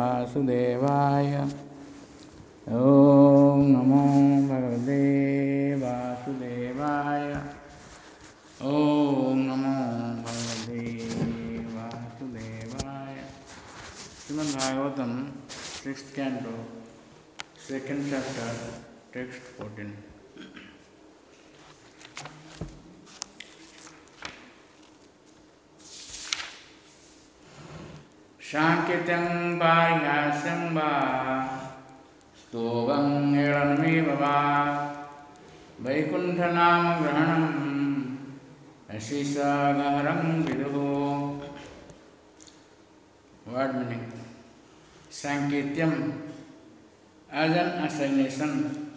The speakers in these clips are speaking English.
Vasudevaya. Om Namo Bhagavate Vasudevaya. Om Namo Bhagavate Vasudevaya. Srimad Bhagavatam, 6th canto, 2nd chapter, text 14. Sanketyam parihasyam va stovam eranmeva va Vaikuntha nama grahanam asisagaharam viduho. Word meaning. Sanketyam as an assignation,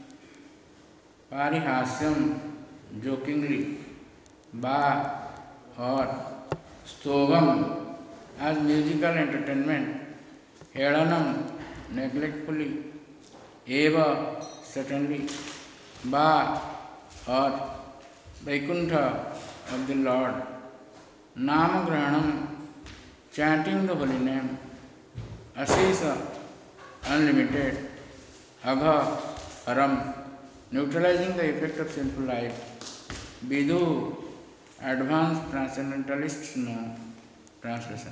parihasyam jokingly, va or stovam as musical entertainment, helanam neglectfully, eva certainly, va or Vaikuntha of the Lord, Namagrahanam chanting the holy name, Asisa unlimited, Agha Haram neutralizing the effect of sinful life, Vidu advanced transcendentalists know. Translation.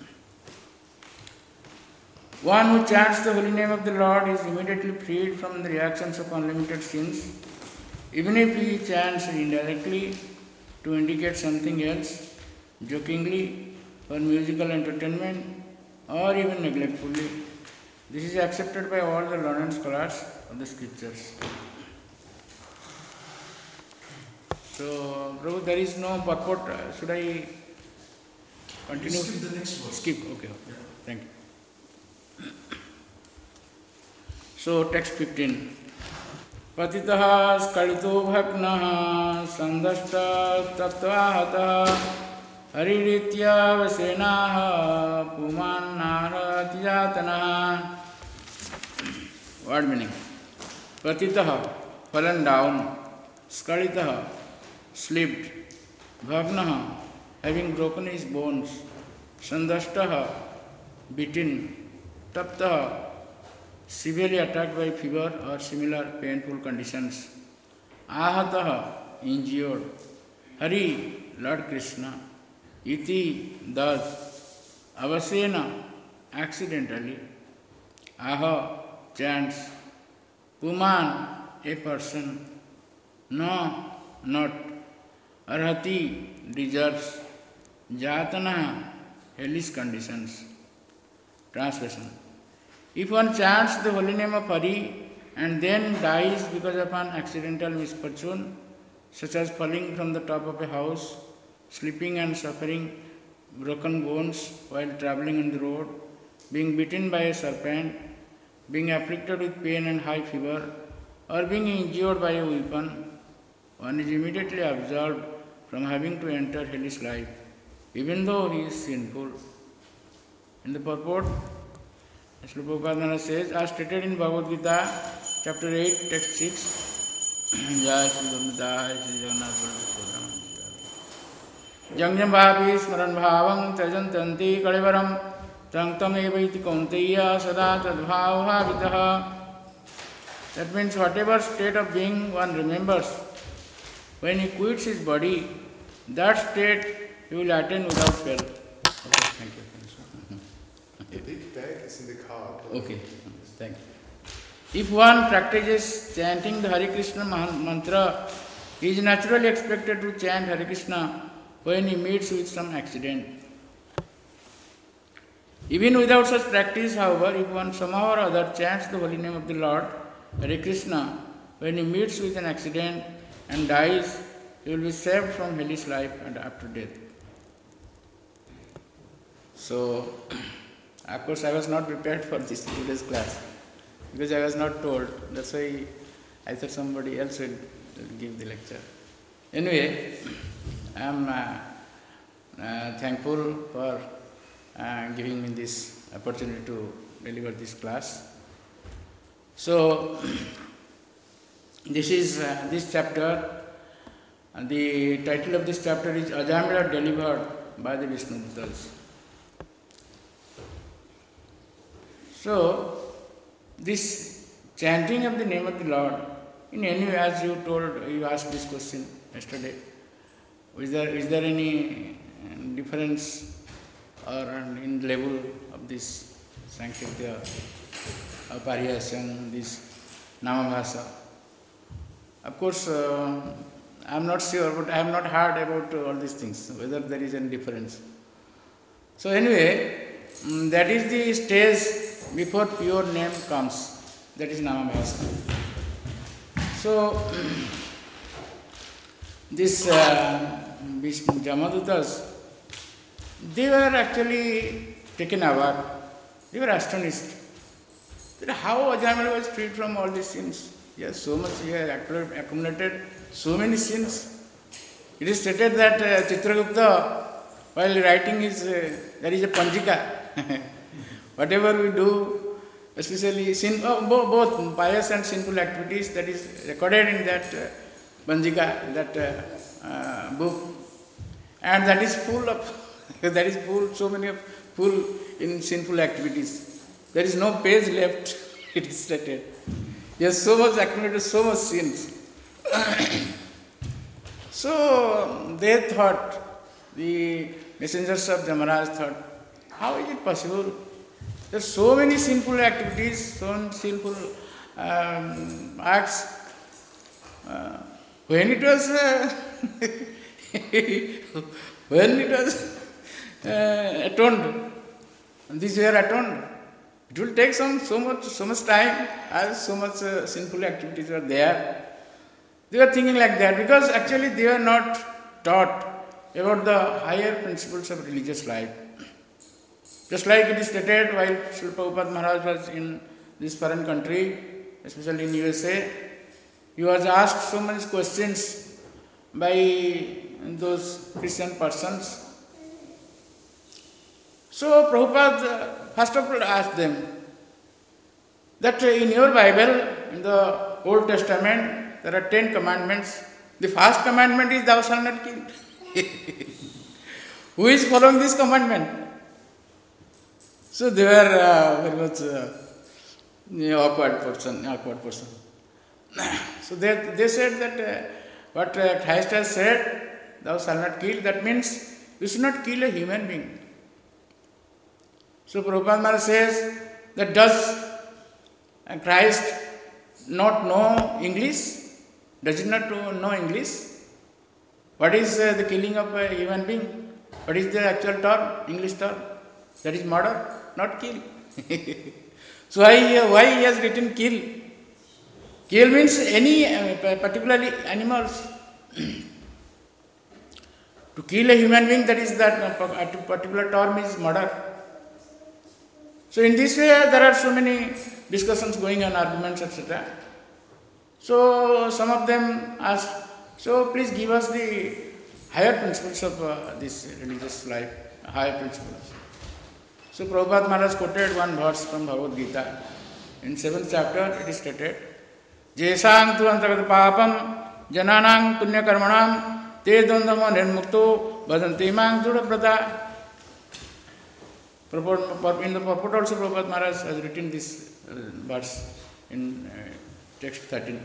One who chants the holy name of the Lord is immediately freed from the reactions of unlimited sins, even if he chants indirectly to indicate something else, jokingly, for musical entertainment, or even neglectfully. This is accepted by all the learned scholars of the scriptures. So, Prabhu, there is no purport. Should I continue? Skip the next verse. Skip, okay. Yeah. Thank you. So, text 15. Patitah skalito bhagnaha sandashta tattvahatah hariritya vasenaha puman narati jatanaha. Word meaning. Patitah, fallen down, skalitaha, slipped, bhagnaha, having broken his bones, sandashtaha, beaten, taptaha, severely attacked by fever or similar painful conditions, ahataha, injured, Hari, Lord Krishna, iti, thus, avasena, accidentally, aha, chants, puman, a person, no, not, arhati, deserves, jatana, hellish conditions. Translation. If one chants the holy name of Hari and then dies because of an accidental misfortune, such as falling from the top of a house, slipping and suffering broken bones while traveling on the road, being bitten by a serpent, being afflicted with pain and high fever, or being injured by a weapon, one is immediately absolved from having to enter hellish life, even though he is sinful. In the purport, Srila Prabhupada says, as stated in Bhagavad Gita, chapter 8, text 6, Jai Sri Gurudai Sri Jagannath Baladev Jangyam Bhavi Smaran Bhavam Tajantanti Kalivaram Tanktam Evaiti Kaunteya Sada Tadbhav Bhavitaha. That means whatever state of being one remembers, when he quits his body, that state he will attain without fail. Okay, thank you. The big bag is in the car. Okay, thank you. If one practices chanting the Hare Krishna mantra, he is naturally expected to chant Hare Krishna when he meets with some accident. Even without such practice, however, if one somehow or other chants the holy name of the Lord, Hare Krishna, when he meets with an accident and dies, he will be saved from hellish life and after death. So, of course, I was not prepared for this today's class because I was not told. That's why I thought somebody else will give the lecture. Anyway, I am thankful for giving me this opportunity to deliver this class. So, this is this chapter. The title of this chapter is Ajamila delivered by the Vishnu Dutas. So, this chanting of the name of the Lord, in any way, as you told, you asked this question yesterday, is there any difference or in level of this Sankirtya, Pariyasam, this Namabhasa? Of course, I am not sure, but I have not heard about all these things, whether there is any difference. So anyway, that is the stage before pure name comes. That is Namabhasa. So this Jamadutas, they were actually taken aback. They were astonished that how Ajamila was freed from all these sins. Yes, so much he had accumulated so many sins. It is stated that Chitragupta, while writing his, there is a Panjika. Whatever we do, especially sin, both pious and sinful activities, that is recorded in that Panjika, that book, and that is full of, that is full, so many of full in sinful activities. There is no page left. It is stated. Yes, so much accumulated, so much sins. So they thought, the messengers of Jamaraj thought, how is it possible? There are so many sinful activities, so many sinful acts. When it was when it was atoned, these were atoned. It will take so much time as so much sinful activities are there. They were thinking like that because actually they were not taught about the higher principles of religious life. Just like it is stated while Srila Prabhupada Maharaj was in this foreign country, especially in USA, he was asked so many questions by those Christian persons. So Prabhupada first of all asked them that in your Bible, in the Old Testament, there are 10 commandments. The first commandment is thou shalt not kill. Who is following this commandment? So they were very much awkward person. So they said that what Christ has said, thou shalt not kill, that means you should not kill a human being. So Prabhupada Maharaj says that does Christ not know English? Does he not know English? What is the killing of a human being? What is the actual term, English term? That is murder, not kill. So why he has written kill? Kill means any, particularly animals. To kill a human being, that is that particular term is murder. So in this way, there are so many discussions going on, arguments, etc. So some of them ask, so please give us the higher principles of this religious life, higher principles. So Prabhupada Maharaj quoted one verse from Bhagavad Gita. In 7th chapter, it is stated, Jesang tu antargata papam jananang punya karmanam te dondamo nirmukto bhajanti mang durabrata. In the purport also Prabhupada Maharaj has written this verse in text 13.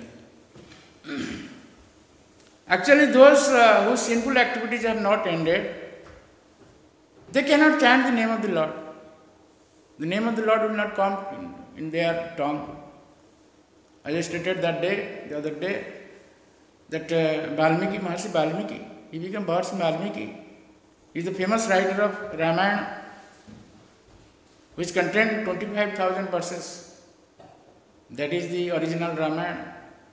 Actually, those whose sinful activities have not ended, they cannot chant the name of the Lord. The name of the Lord will not come in their tongue. As I stated the other day, that Mahasi Valmiki, he became Mahasi Valmiki. He is the famous writer of Ramayana, which contained 25,000 verses. That is the original Ramayana.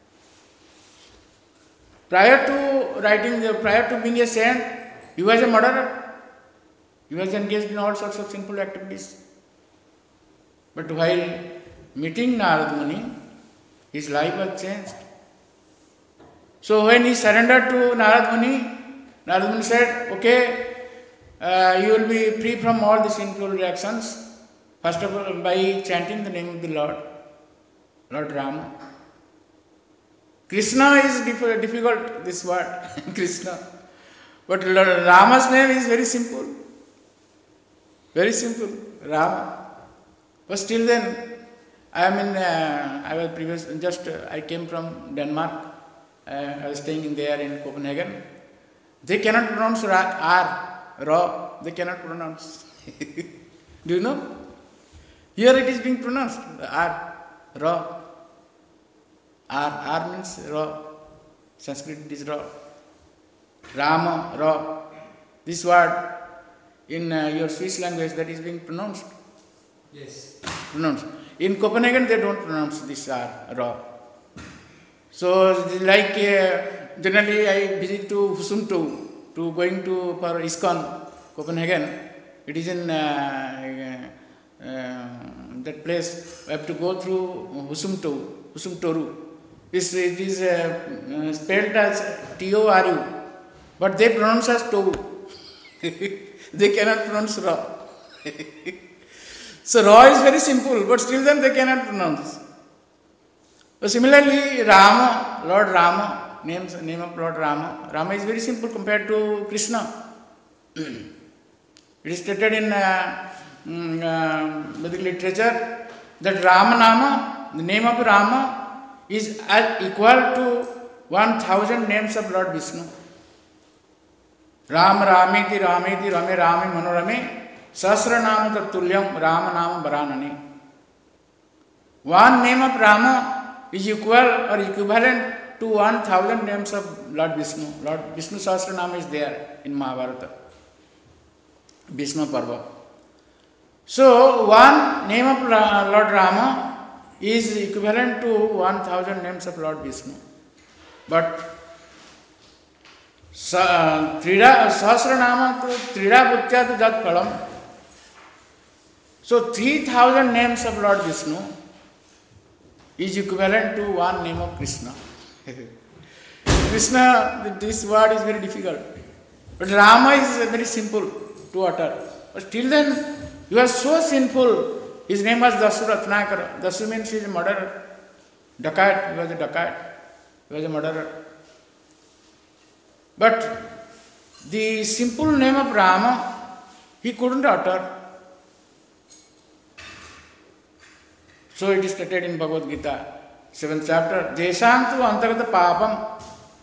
Prior to being a saint, he was a murderer. He was engaged in all sorts of sinful activities. But while meeting Narad Muni, his life was changed. So when he surrendered to Narad Muni said, okay, you will be free from all the sinful reactions. First of all, by chanting the name of the Lord Rama. Krishna is difficult, this word, Krishna. But Rama's name is very simple. Very simple, Rama. But still then, I mean, I was I came from Denmark. I was staying in there in Copenhagen. They cannot pronounce R. They cannot pronounce. Do you know? Here it is being pronounced R. Ra. R means Ra. Sanskrit it is Ra. Rama, Ra. This word in your Swiss language that is being pronounced. Yes. Pronounced. In Copenhagen they don't pronounce this R, Ra. So like generally I visit to Husumto to going to for ISKCON Copenhagen. It is in that place. I have to go through Husumtoru. It is spelled as Toru, but they pronounce as Toru. They cannot pronounce Ra. So Ra is very simple, but still then they cannot pronounce. So similarly, Rama, Lord Rama, name of Lord Rama. Rama is very simple compared to Krishna. It is stated in Vedic literature that Rama Nama, the name of Rama, is equal to 1000 names of Lord Vishnu. Ram Ramiti Ramiti Rame Rame Manorame Sahasranam Tatulyam Rama Nama Varanani. One name of Rama is equal or equivalent to 1000 names of Lord Vishnu. Lord Vishnu Sahasranam is there in Mahabharata, Bhishma Parva. So one name of Lord Rama is equivalent to 1000 names of Lord Vishnu. But Sahasranama to Trida Bhutya to Jat Phalam. So 3000 names of Lord Vishnu is equivalent to one name of Krishna. Krishna, this word is very difficult. But Rama is very simple to utter. But still then, you are so sinful. His name was Dasu Ratnakara. Dasu means he is a murderer. Dacoit, he was a dacoit. He was a murderer. But the simple name of Rama, he couldn't utter. So it is stated in Bhagavad Gita, 7th chapter, Jeshantu Antargata Papam.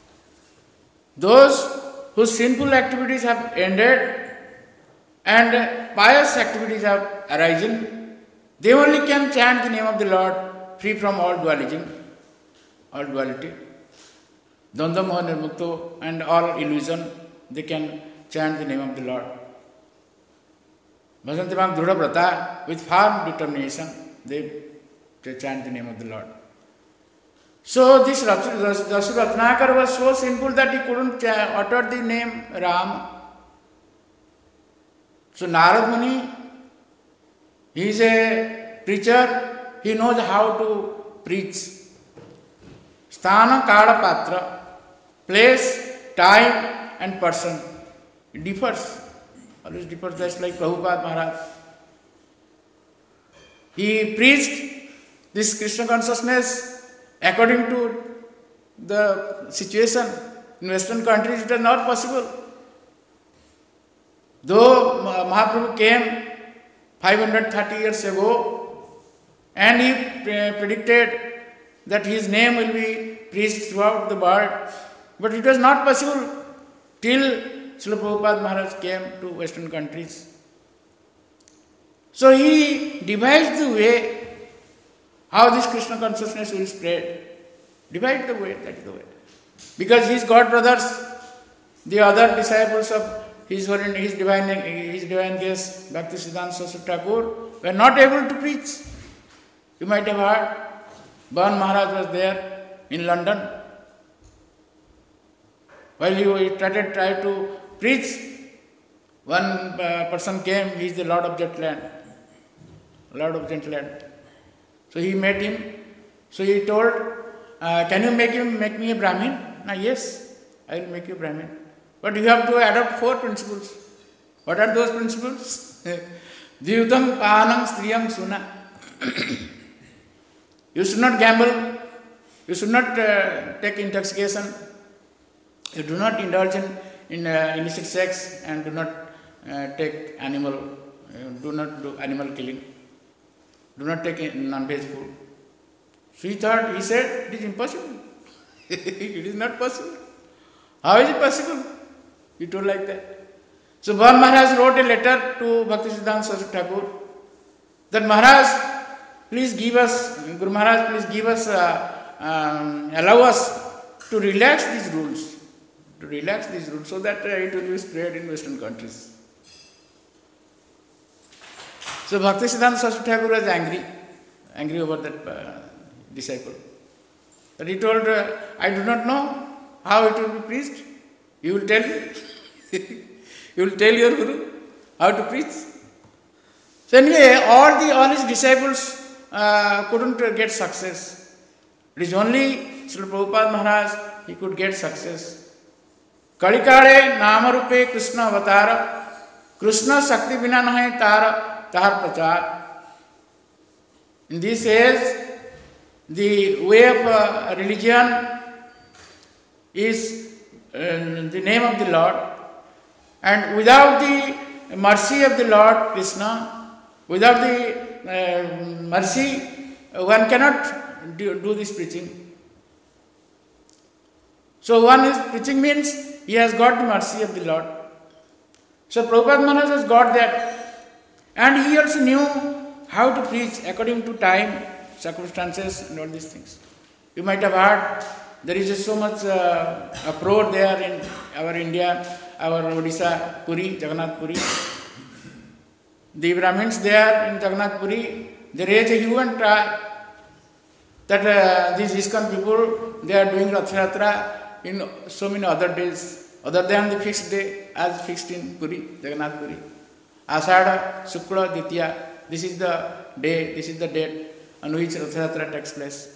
Those whose sinful activities have ended and pious activities have arisen, they only can chant the name of the Lord, free from all dualism, all duality. Dandha Moha Nirmukto and all illusion, they can chant the name of the Lord. Bhajantimam Drudha Vrata, with firm determination, they chant the name of the Lord. So this Dasu Ratnakar was so sinful that he couldn't utter the name Ram. So Narad Muni, he is a preacher, he knows how to preach. Sthana, Kala, Patra, place, time and person. It differs. Always differs, just like Prabhupada Maharaj. He preached this Krishna consciousness according to the situation. In Western countries it is not possible. Though Mahaprabhu came 530 years ago and he predicted that his name will be preached throughout the world, but it was not possible till Srila Prabhupada Maharaj came to Western countries. So he devised the way how this Krishna consciousness will spread. Divide the way, that is the way. Because his God brothers, the other disciples of his divine guest, Bhaktisiddhanta Saraswati Thakur, were not able to preach. You might have heard, Bhavan Maharaj was there in London. While he tried to preach, one person came, he is the Lord of Jetland. Lord of Jetland. So he met him. So he told, can you make me a Brahmin? Yes, I will make you a Brahmin. But you have to adopt 4 principles. What are those principles? Dhyutam Panam Striyam Suna. You should not gamble. You should not take intoxication. You do not indulge in illicit sex and do not take do not do animal killing. do not take non-veg food. So he said, it is impossible. It is not possible. How is it possible? He told like that. So Bhavan Maharaj wrote a letter to Bhaktisiddhanta Saraswati Thakur that Maharaj, please give us, Guru Maharaj, please give us, allow us to relax these rules, so that it will be spread in Western countries. So Bhaktisiddhanta Saraswati Thakur was angry over that disciple. But he told, I do not know how it will be preached. You will tell me. You will tell your Guru how to preach. So anyway, all his disciples couldn't get success. It is only Srila Prabhupada Maharaj, he could get success. Kalikale namarupe Krishna avatara, Krishna Shakti bina nahi tahar prachar. In this age, the way of religion is the name of the Lord, and without the mercy of the Lord Krishna, without the mercy, one cannot do this preaching. So one is preaching means he has got the mercy of the Lord. So Prabhupada Maharaj has got that, and he also knew how to preach according to time, circumstances and all these things. You might have heard there is just so much uproar there in our India, our Odisha, Puri, Jagannath Puri. The Brahmins there in Jagannath Puri, they raise a hue and cry that these ISKCON people, they are doing Rath Yatra in so many other days, other than the fixed day as fixed in Puri, Jagannath Puri. Ashada, Shukla, Ditya, this is the day, this is the date on which Rath Yatra takes place.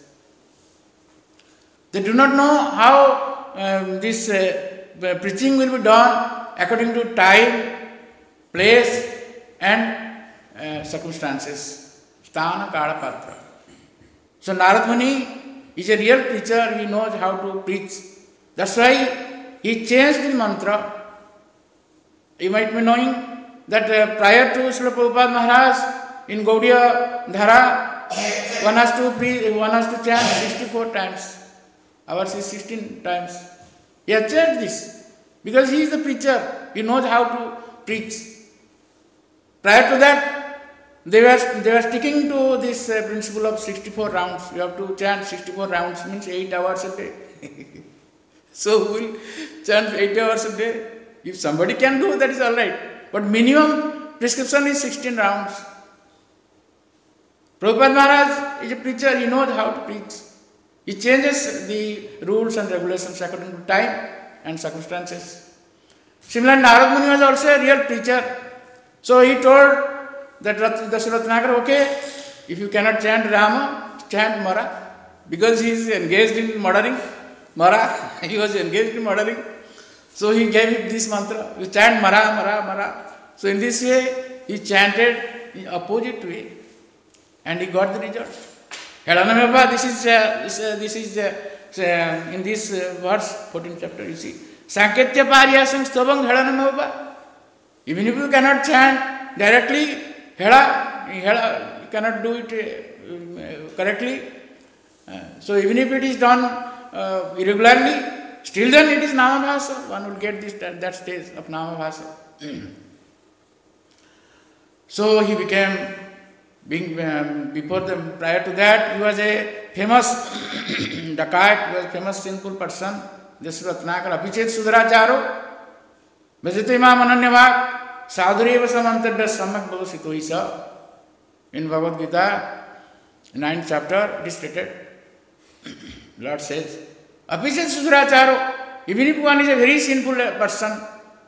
They do not know how this preaching will be done according to time, place and circumstances. Sthana Kala Patra. So Narad Muni is a real preacher, he knows how to preach. That's why he changed the mantra. You might be knowing that prior to Srila Prabhupada Maharaj in Gaudiya Dhara, one has to chant 64 times. Ours is 16 times. He has changed this because he is the preacher. He knows how to preach. Prior to that, they were sticking to this principle of 64 rounds. You have to chant 64 rounds, means 8 hours a day. So who will chant 8 hours a day? If somebody can do, that is all right. But minimum prescription is 16 rounds. Prabhupada Maharaj is a preacher. He knows how to preach. He changes the rules and regulations according to time and circumstances. Similarly, Narad Muni was also a real preacher. So he told that Dasharathanakar, okay, if you cannot chant Rama, chant Mara. Because he is engaged in murdering. Mara, he was engaged in murdering. So he gave him this mantra, you chant Mara, Mara, Mara. So in this way, he chanted in opposite way. And he got the result. Helanameva, this is in this verse, 14th chapter, you see. Sanketya Paryasam Stabang Helanameva. Even if you cannot chant directly, Hela, you cannot do it correctly. So even if it is done irregularly, still then it is Namabhasa. One will get that stage of Namabhasa. So he became, prior to that, he was a famous dacoit, he was a famous sinful person. Dasharathanakar Apichet Sudaracharo, Bhajate Imam Ananyavak, Sadhureva Samantadya Samak Bhavasito Isa. In Bhagavad Gita, 9th chapter, it is stated. Lord says, Apichet Sudaracharo, even if one is a very sinful person,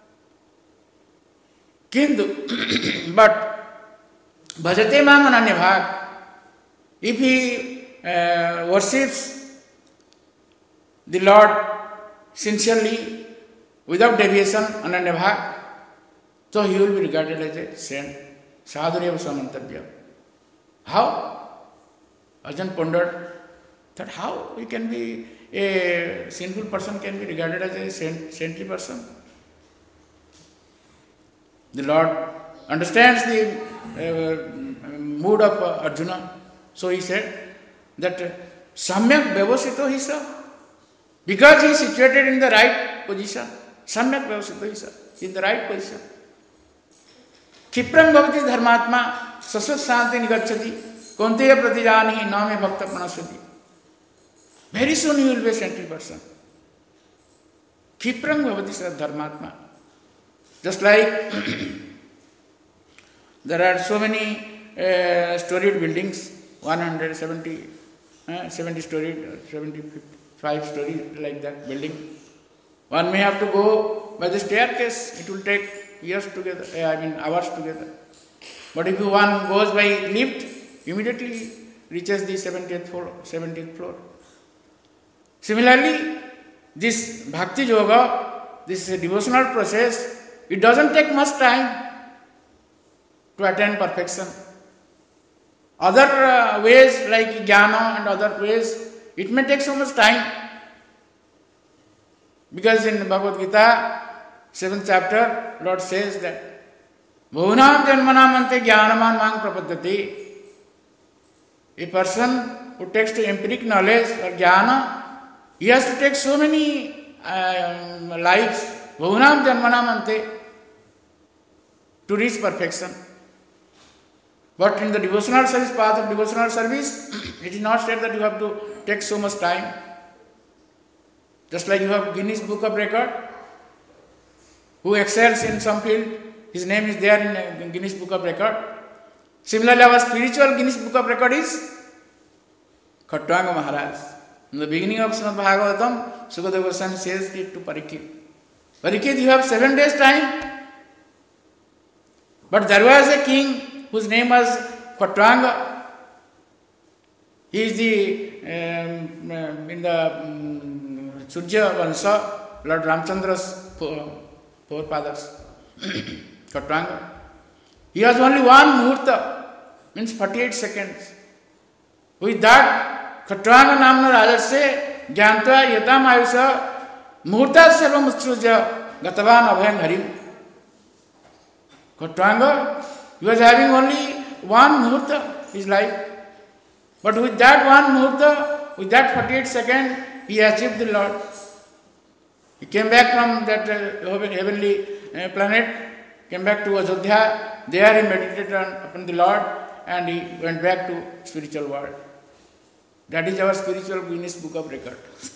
Kindu, but Bhajate Mam Ananyavak, if he worships the Lord sincerely, without deviation, Ananyavak, so he will be regarded as a saint. Sadhureva Samantavya. How? Arjun pondered that how he can be a sinful person can be regarded as a saintly person. The Lord understands the mood of Arjuna. So he said that Samyak Vyavasito Hisa, because he is situated in the right position, Samyak Vyavasito Hisa, in the right position. Kipram Bhavati Dharmatma Sasvat Santi Nigachati Konteya Pratijani Name Bhakta Pranasati. Very soon you will be a saintly person. Kipram Bhavati Dharmatma. Just like there are so many storied buildings, 170, 70 storied, 75 storied, like that building. One may have to go by the staircase. It will take years together, hours together. But if one goes by lift, immediately reaches the 70th floor. Similarly, this bhakti yoga, this devotional process, it doesn't take much time to attain perfection. Other ways like jnana and other ways, it may take so much time. Because in Bhagavad Gita, 7th chapter, Lord says that Bhuvnam janmanamante jnanaman mang prapadyate. A person who takes to empiric knowledge or jnana, he has to take so many lives, Bhuvnam janmanamante, to reach perfection. But in the devotional service, path of devotional service, it is not said that you have to take so much time. Just like you have Guinness Book of Record, who excels in some field, his name is there in Guinness Book of Record. Similarly, our spiritual Guinness Book of Record is Khatwanga Maharaj. In the beginning of Srimad Bhagavatam, Sukadeva Goswami says it to Parikshit. Parikshit, you have 7 days time. But there was a king whose name was Khatwanga. He is in the Surya Vansha, Lord Ramchandra's forefathers. Khatwanga. He has only one muhurta, means 48 seconds. With that, Khatwanga Namna Rajasya Jnantva Yatam Ayusha Muhurta Sarvam Utsruja Gatavan Abhayam Harim. Khatwanga, he was having only one muhurta, his life. But with that one muhurta, with that 48 seconds, he achieved the Lord. He came back from that heavenly planet, came back to Ajodhya. There he meditated upon the Lord and he went back to spiritual world. That is our spiritual Guinness Book of Record.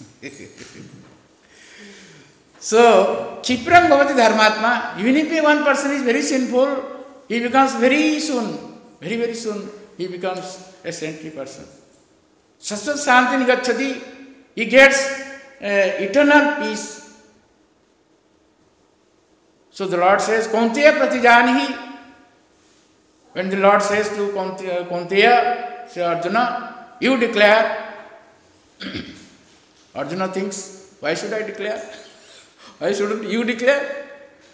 So, Kshipram Bhavati Dharmatma, even if one person is very sinful, he becomes very soon, he becomes a saintly person. Sasvat Santi Nigachati, he gets eternal peace. So the Lord says, Kaunteya Pratijanihi. When the Lord says to Kaunteya, say Arjuna, you declare. Arjuna thinks, why should I declare? Why shouldn't you declare?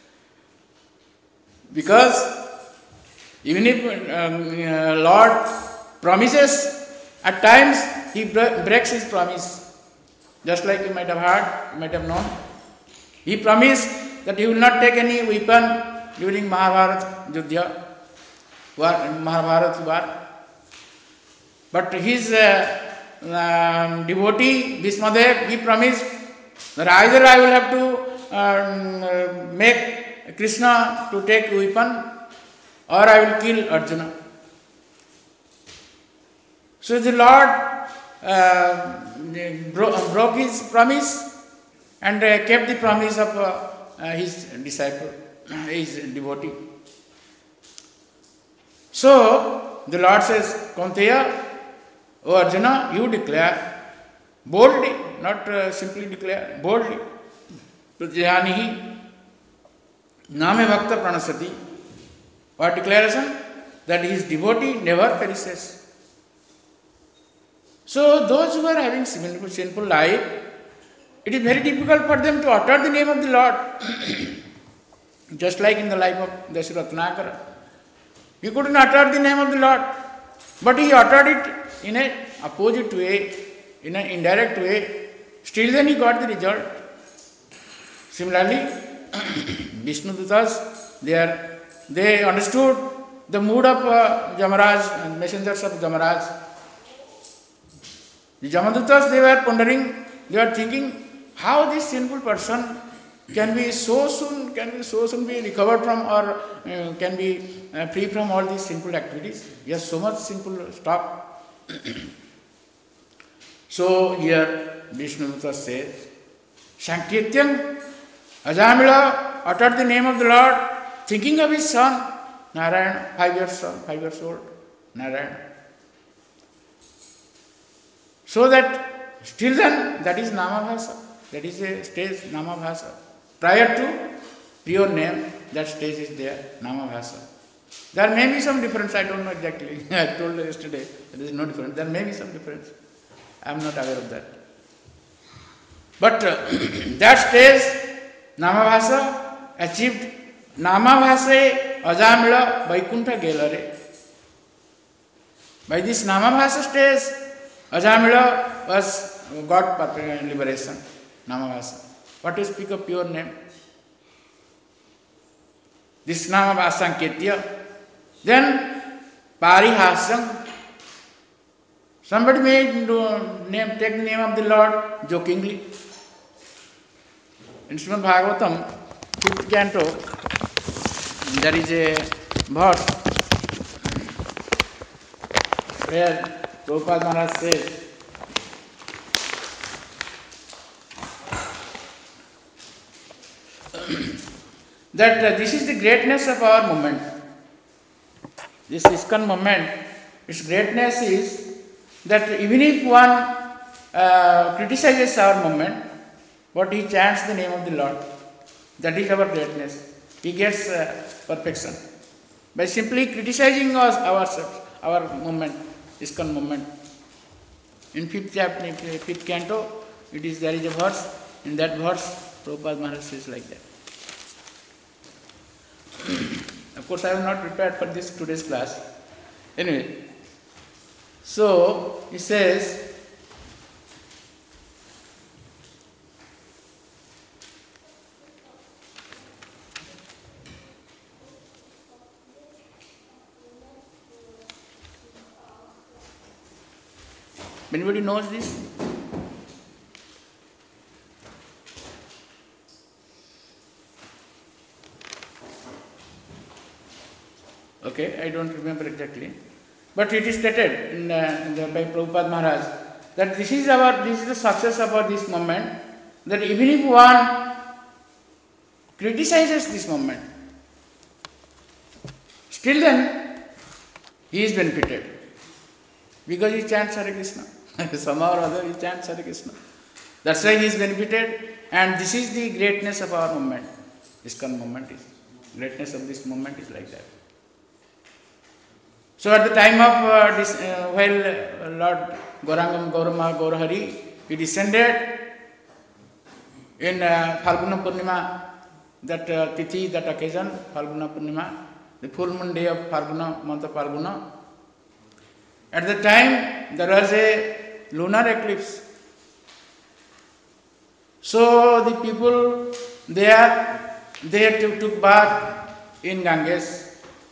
Because even if Lord promises, at times he breaks his promise. Just like you might have heard, you might have known. He promised that he will not take any weapon during Mahabharata Yuddha, Mahabharata war. But his devotee, Bhismadev, he promised that either I will have to make Krishna to take weapon or I will kill Arjuna. So the Lord broke his promise and kept the promise of his disciple, his devotee. So the Lord says, Kaunteya, O Arjuna, you declare boldly, not simply declare, boldly. Pratyanihi Name Bhakta Pranasati. What declaration? That his devotee never perishes. So those who are having sinful life, it is very difficult for them to utter the name of the Lord. Just like in the life of Dasharatha Ratnakara. He couldn't utter the name of the Lord, but he uttered it in an opposite way, in an indirect way. Still then he got the result. Similarly, Vishnu Dutas, they understood the mood of Jamaraj, messengers of Jamaraj. The Jamadutas, they were pondering, they were thinking how this sinful person can be so soon be recovered from or can be free from all these sinful activities. He has so much sinful stuff. So here Vishnuduta says, Sankirtyam Ajamila uttered the name of the Lord, thinking of his son, Narayan, 5 years old, Narayan. So that still then, that is Namabhasa, that is a stage Namabhasa. Prior to pure name, that stage is there, Namabhasa. There may be some difference, I don't know exactly. I told you yesterday, there is no difference. There may be some difference. I am not aware of that. But that stage, Namabhasa achieved Namabhasa Ajamila Vaikuntha Gelare. By this Namabhasa stage, Ajamila got perfect liberation. Namabhasa. What to speak of pure name? This Namabhasa Sankirtya. Then Parihasam. Somebody may take the name of the Lord jokingly. In Srimad Bhagavatam, 5th canto, there is a verse where Prabhupada Maharaj says, that this is the greatness of our movement. This ISKCON movement, its greatness is that even if one criticizes our movement, but he chants the name of the Lord, that is our greatness. He gets perfection. By simply criticizing ourselves, our movement, ISKCON movement. In 5th chapter, 5th canto, there is a verse. In that verse, Prabhupada Maharaj says like that. Of course, I was not prepared for today's class. Anyway, so he says, anybody knows this? Okay, I don't remember exactly, but it is stated by Prabhupada Maharaj that this is the success of this movement. That even if one criticizes this movement, still then he is benefited because he chants Hare Krishna. Somehow or other he chants Hare Krishna. That's why he is benefited, and this is the greatness of our movement. ISKCON movement is greatness of this movement is like that. So at the time of while Lord Gaurangam Gaurama Gaurahari, he descended in Phalguna Purnima, that tithi, that occasion, Phalguna Purnima, the full moon day of Phalguna, month of Phalguna. At the time there was a lunar eclipse. So the people there, they took bath in Ganges.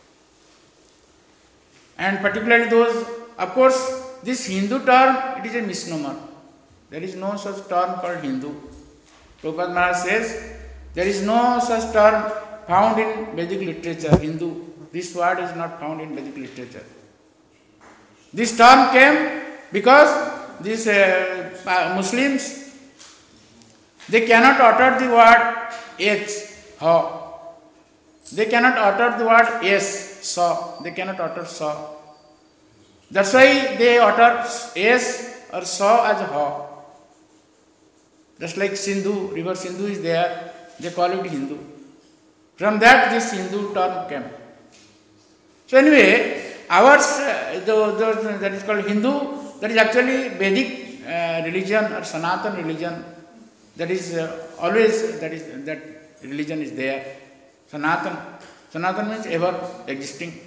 And particularly those, of course, this Hindu term, it is a misnomer. There is no such term called Hindu. Prabhupada Maharaj says, there is no such term found in Vedic literature, Hindu. This word is not found in Vedic literature. This term came because these Muslims, they cannot utter the word H, ha. They cannot utter the word S, sa. They cannot utter sa. That's why they utter S or sa as ha. Just like Sindhu, river Sindhu is there, they call it Hindu. From that this Hindu term came. So anyway, ours, that is called Hindu, that is actually Vedic religion or Sanatan religion. That is always, that religion is there. Sanatan means ever existing.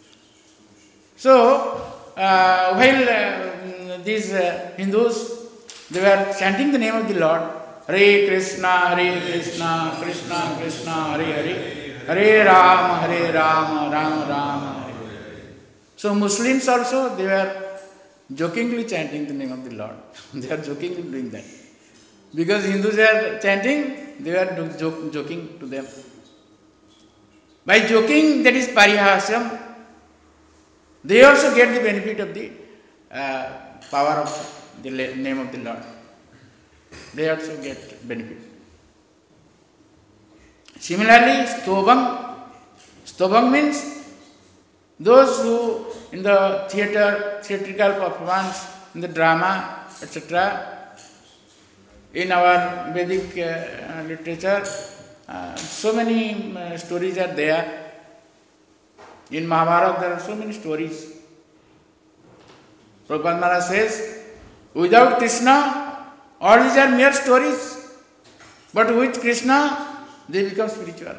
So, while these Hindus, they were chanting the name of the Lord, Hare Krishna, Krishna Krishna, Hare Hare, Hare Rama, Rama Rama, So Muslims also, they were jokingly chanting the name of the Lord. They are jokingly doing that. Because Hindus are chanting, they are joking to them. By joking, that is parihasam, they also get the benefit of the power of the name of the Lord. They also get benefit. Similarly, Stobhang means those who in the theatrical performance, in the drama, etc. In our Vedic literature, so many stories are there. In Mahabharata, there are so many stories. Prabhupada Maharaj says, without Krishna, all these are mere stories. But with Krishna, they become spiritual.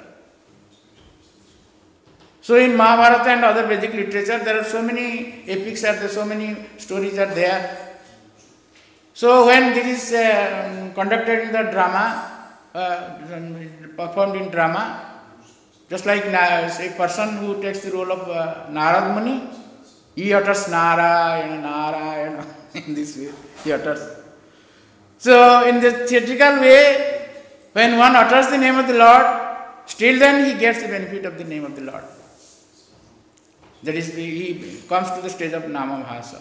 So in Mahabharata and other Vedic literature, there are so many epics, so many stories are there. So when this is conducted in the drama, performed in drama, just like a person who takes the role of Narad Muni, he utters Narayana, Narayana, in this way, he utters. So in the theatrical way, when one utters the name of the Lord, still then he gets the benefit of the name of the Lord. That is, he comes to the stage of Namabhasa.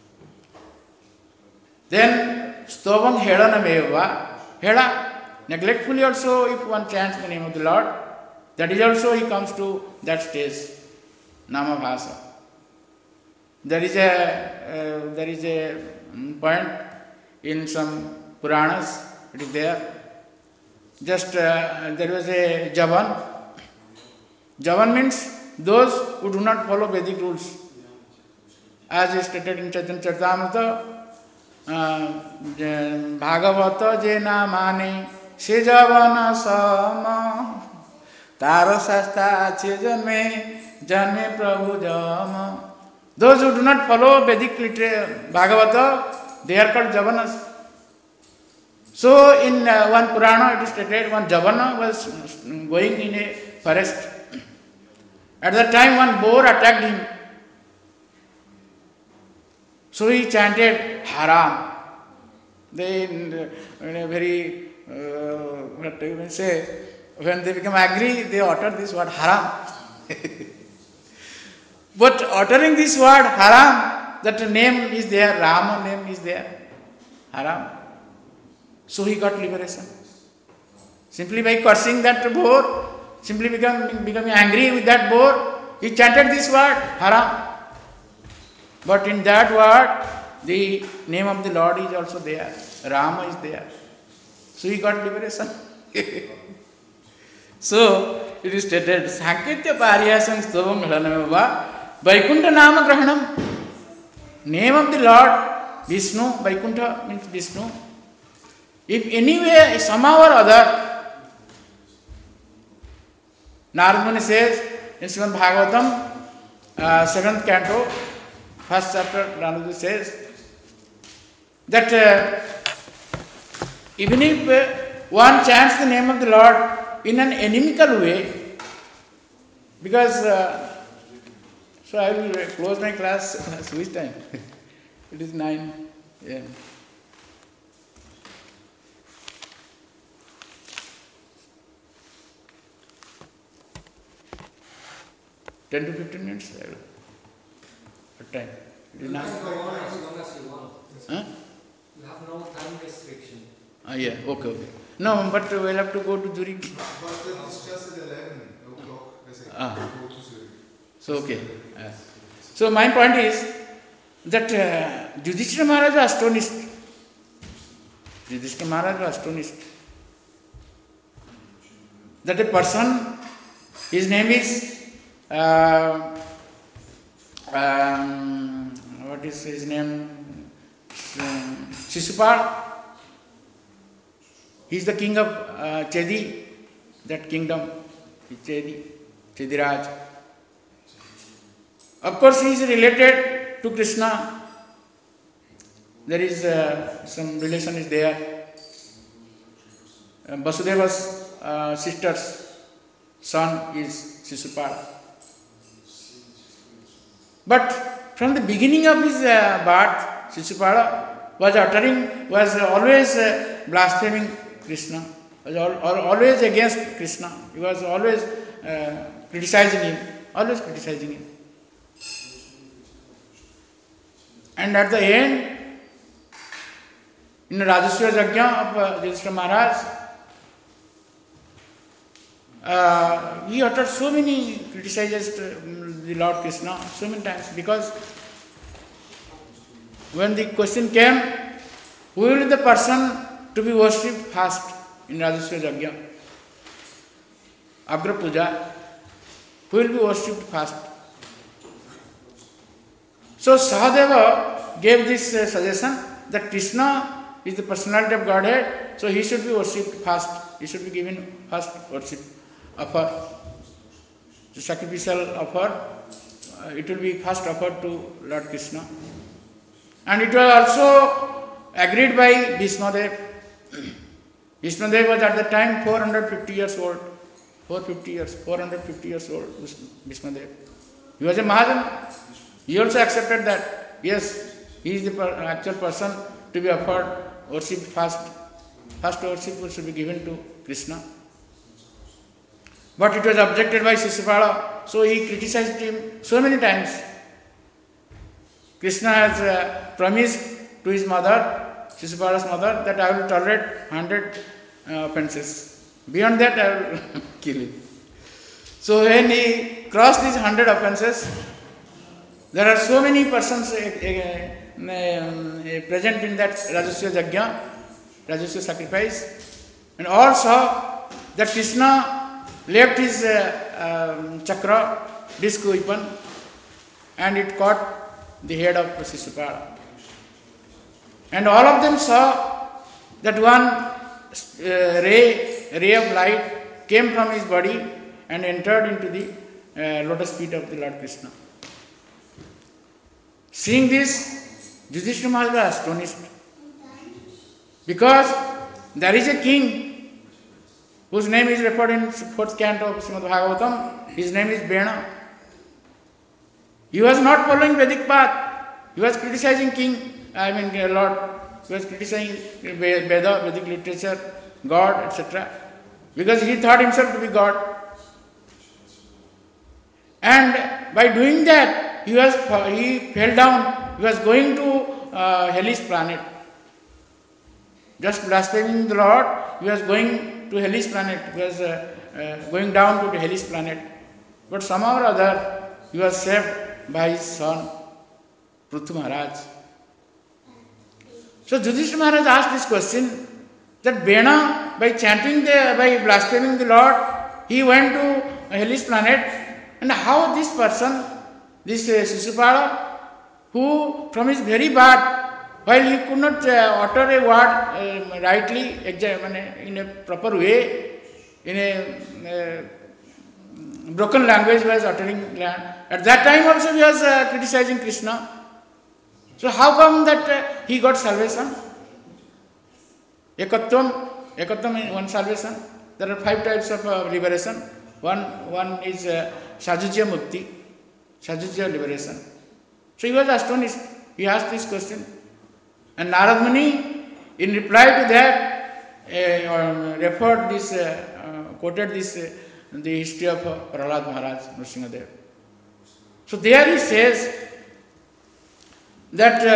Then, Stobham Hedanameva, Heda, neglectfully also, if one chants the name of the Lord, that is also he comes to that stage, Namabhasa. There is a point in some Puranas, it is there. Just there was a Javan. Javan means those who do not follow Vedic rules. As is stated in Chaitanya Charitamrita, Bhagavata jena mane se javana sama taro sasta che janme prabhu jama. Those who do not follow Vedic Bhagavata, they are called Javanas. So in one Purana it is stated, one Javana was going in a forest. At that time one boar attacked him. So he chanted Haram. They in a very, what you may say, when they become angry, they utter this word Haram. But uttering this word Haram, that name is there, Rama name is there, Haram. So he got liberation. Simply by cursing that boar, simply becoming angry with that boar, he chanted this word, Haram. But in that word, the name of the Lord is also there. Rama is there. So he got liberation. So it is stated, Sankitya Pariyasam Stobham Hedanameva, Vaikuntha Nama Grahanam. Name of the Lord, Vishnu, Vaikuntha means Vishnu. If anyway, somehow or other, Narad Muni says in Srimad Bhagavatam, 7th canto, 1st chapter, Narad says that even if one chants the name of the Lord in an inimical way, because so I will close my class, which time? It is 9 a.m. $10 to 15 minutes. What time? You can go on as long as you want. Huh? You have no time restriction. Yeah, okay. No, but we'll have to go to Zurich. But it's just at 11 o'clock. I say, go to Zurich. So, okay. So, my point is that Yudhishthira Maharaj was astonished. Yudhishthira Maharaj was astonished that a person, his name is what is his name? Shishupal. He is the king of Chedi, that kingdom is Chediraj. Of course, he is related to Krishna. There is some relation is there. Vasudeva's sister's son is Shishupal. But from the beginning of his birth, Shishupala was always blaspheming Krishna, was always against Krishna. He was always criticizing him, And at the end, in the Rajasuya Yajna of Yudhishthira Maharaj, he uttered so many criticizes the Lord Krishna so many times, because when the question came, who will be the person to be worshipped first in Rajasuya Yajna, Agra Puja, who will be worshipped first? So Sahadeva gave this suggestion that Krishna is the personality of Godhead, so he should be worshipped first. He should be given first worship, offer, the sacrificial offer. It will be first offered to Lord Krishna. And it was also agreed by Bhishmadev. Bhishmadev was at the time 450 years old. 450 years old, Bhishmadev. He was a Mahajan. He also accepted that, yes, he is the actual person to be offered worship first. First worship should be given to Krishna. But it was objected by Shishupala, so he criticized him so many times. Krishna has promised to his mother, Shishupala's mother, that I will tolerate 100 offences. Beyond that, I will kill him. So when he crossed these 100 offences, there are so many persons present in that Rajasuya Yajna, Rajasuya sacrifice, and all saw that Krishna left his chakra, disc weapon, and it caught the head of Shishupala. And all of them saw that one ray of light came from his body and entered into the lotus feet of the Lord Krishna. Seeing this, Yudhishthira Maharaj was astonished, because there is a king whose name is referred in 4th canto of Srimad Bhagavatam. His name is Bena. He was not following Vedic path. He was criticizing Lord. He was criticizing Veda, Vedic literature, God, etc. because he thought himself to be God. And by doing that, he fell down. He was going to hellish planet. Just blaspheming the Lord, he was going to hellish planet. He was going down to the hellish planet. But somehow or other, he was saved by his son, Prithu Maharaj. So Yudhishthira Maharaj asked this question, that Bena, by blaspheming the Lord, he went to a hellish planet, and how this person, this Shishupala, who from his very birth, while he could not utter a word rightly, in a proper way, in a broken language, he was uttering. At that time also he was criticizing Krishna. So how come that he got salvation? Ekatvam in one salvation. There are 5 types of liberation. One is Sajujya Mukti, Sajujya liberation. So he was astonished. He asked this question. And Narad Muni, in reply to that, quoted the history of Prahlad Maharaj, Nrsimhadev. So there he says that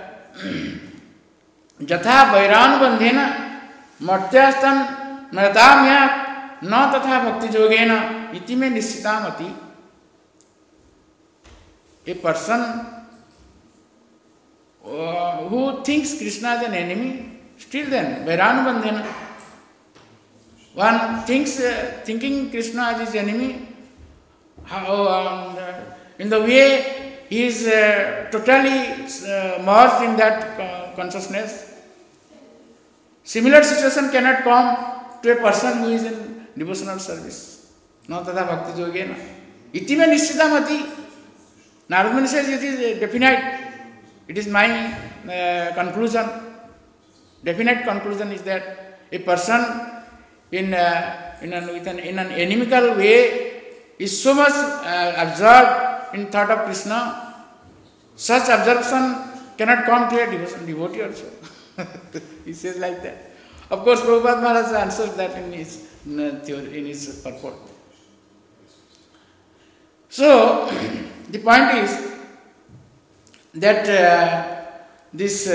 Jatha Vairānubandhena Martyastam Naratamya Na Tatha Bhakti Jogena Iti me Nishitamati. A person who thinks Krishna as an enemy, still then, Vairānubandhena, one thinking Krishna as his enemy, in the way he is totally merged in that consciousness. Similar situation cannot come to a person who is in devotional service. Na tada bhakti yogena. Iti me nishchitamati. Narad Muni says it is definite. It is my conclusion. Definite conclusion is that a person in an inimical way is so much absorbed in thought of Krishna Such absorption cannot come to a devotee also. He says like that. Of course, Prabhupada Maharaj answers that in his theory, in his purport. So, the point is that these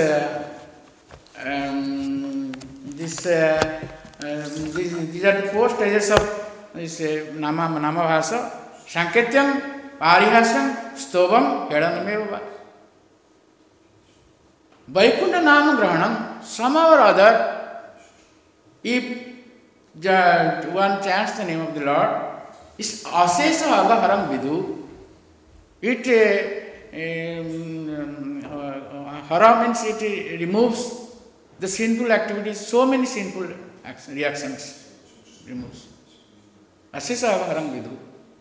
are the four stages of this nama bhasa: Sanketyam, Parihasam, Stovam, Hedanameva. Vaikuntha Nama Grahanam, somehow or other, if one chants the name of the Lord, is asesa agaharam vidhu. It hara means it removes the sinful activities, so many sinful reactions removes. Asesa agaharam vidhu.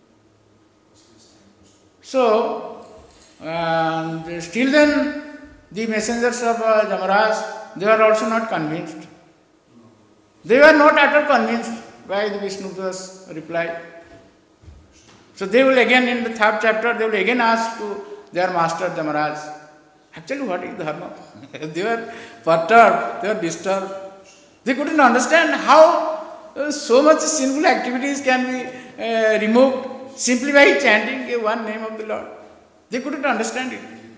So, still then, the messengers of Jamaraj, they were also not convinced. They were not at all convinced by the Vishnu's reply. So they will again, in the third chapter, they will again ask to their master Jamaraj, actually what is dharma? They were perturbed, they were disturbed. They couldn't understand how so much sinful activities can be removed simply by chanting one name of the Lord. They couldn't understand it.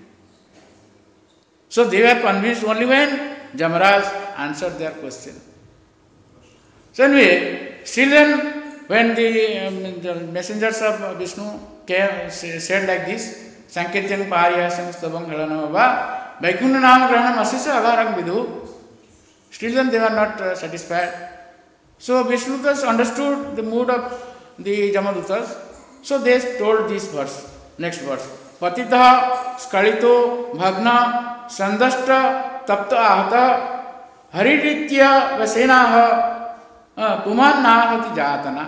So they were convinced only when Jamaraj answered their question. So anyway, still then, when the messengers of Vishnu came, said like this, Sankirtan Pariyasam Stabam Halanamava, Vaikuntha Nama Grahanam Asisa Agaram Vidhu, still then they were not satisfied. So Vishnudas understood the mood of the Jamadutas, so they told this verse, next verse, Patitha Skalito Bhagna Sandashta Tapta Ahata Hariritya Vasenaha Puman Nahati Jatana.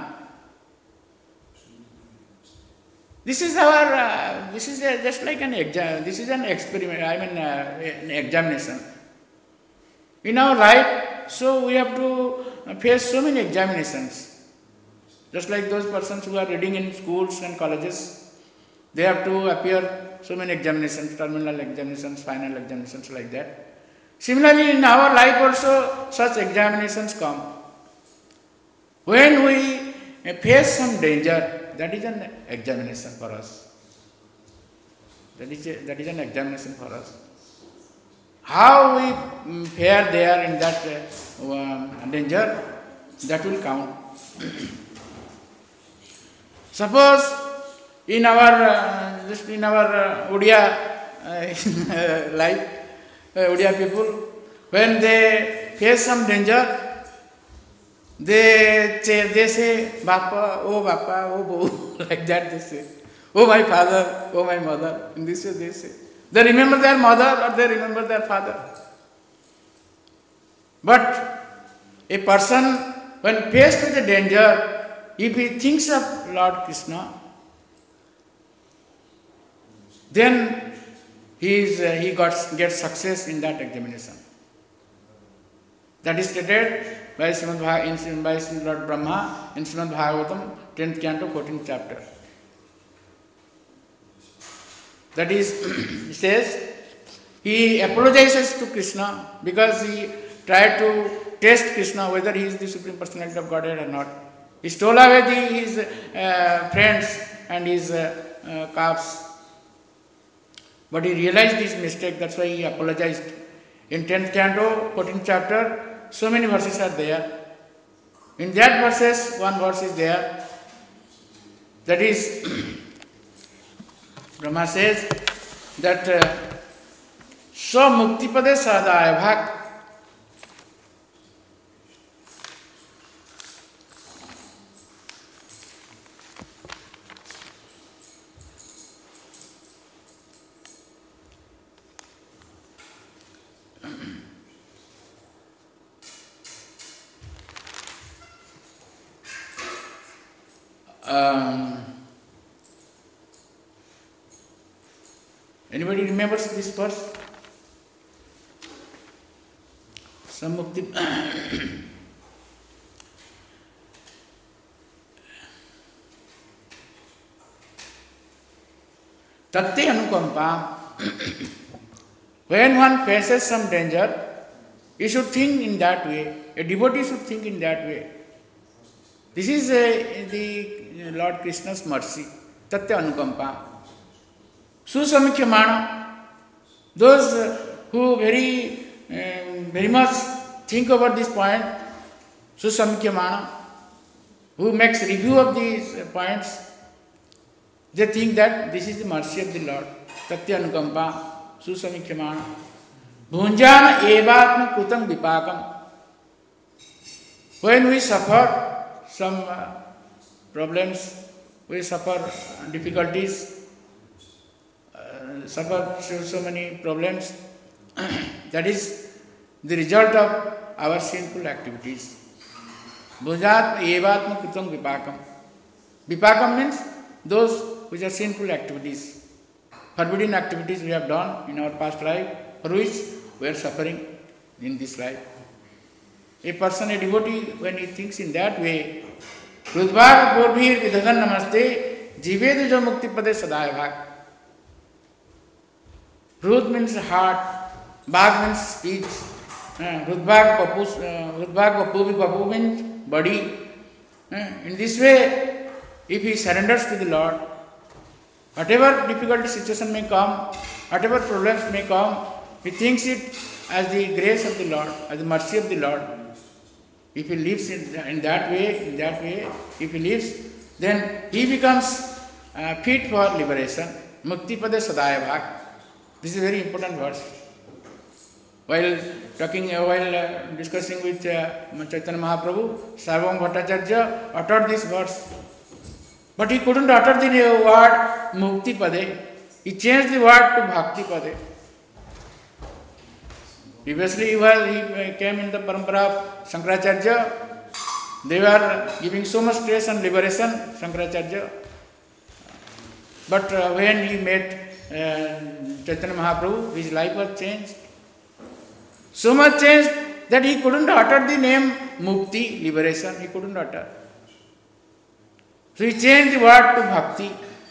This is our, this is just like an exam, this is an experiment, an examination. In our life, so we have to face so many examinations. Just like those persons who are reading in schools and colleges, they have to appear so many examinations, terminal examinations, final examinations, like that. Similarly, in our life also, such examinations come. When we face some danger, that is an examination for us. That is an examination for us. How we fare there in that danger, that will count. Suppose in our Odia life, Odia people, when they face some danger, they say, Bapa, oh Boo, like that they say. Oh my father, oh my mother. In this way they say. They remember their mother or they remember their father. But a person, when faced with a danger, if he thinks of Lord Krishna, then he gets success in that examination. That is stated by Srimad Lord Brahma in Srimad Bhagavatam, 10th canto, 14th chapter. That is, he says, he apologizes to Krishna because he tried to test Krishna whether he is the Supreme Personality of Godhead or not. He stole away his friends and his calves. But he realized his mistake, that's why he apologized. In 10th canto, 14th chapter, so many verses are there. In that verses, one verse is there. That is, Brahma says that Swa Muktipade Sadaya Bhak. Anybody remembers this verse? Samukti. Tatte anukampa When one faces some danger, you should think in that way. A devotee should think in that way. This is the Lord Krishna's mercy. Tatya Anukampa. Susamikhyamana. Those who very much think about this point, Susamikhyamana, who makes review of these points, they think that this is the mercy of the Lord. Tatya Anukampa. Susamikhyamana. Bhunjana evatma kutam vipakam. When we suffer some problems, we suffer difficulties, suffer so many problems, that is the result of our sinful activities. Bhunjat evatma kutam vipakam. Vipakam means those which are sinful activities, forbidden activities we have done in our past life, for which we are suffering in this life. A person, a devotee, when he thinks in that way, Rudbhag Purvir Vidhagan Namaste, Jivedu Jo Mukti Pade Sadaya Bhag. Rud means heart, Bhag means speech, Rudbhag Papu means body. In this way, if he surrenders to the Lord, whatever difficult situation may come, whatever problems may come, he thinks it as the grace of the Lord, as the mercy of the Lord. If he lives in that way, if he lives, then he becomes fit for liberation. Mukti Pade Sadaya Bhag. This is a very important verse. While discussing with Chaitanya Mahaprabhu, Sarvam Bhattacharya uttered this verse. But he couldn't utter the word Mukti Pade. He changed the word to Bhakti Pade. Previously, he came in the parampara of Shankaracharya. They were giving so much stress on liberation, Shankaracharya. But when he met Chaitanya Mahaprabhu, his life was changed. So much changed that he couldn't utter the name Mukti, liberation. He couldn't utter. So he changed the word to Bhakti.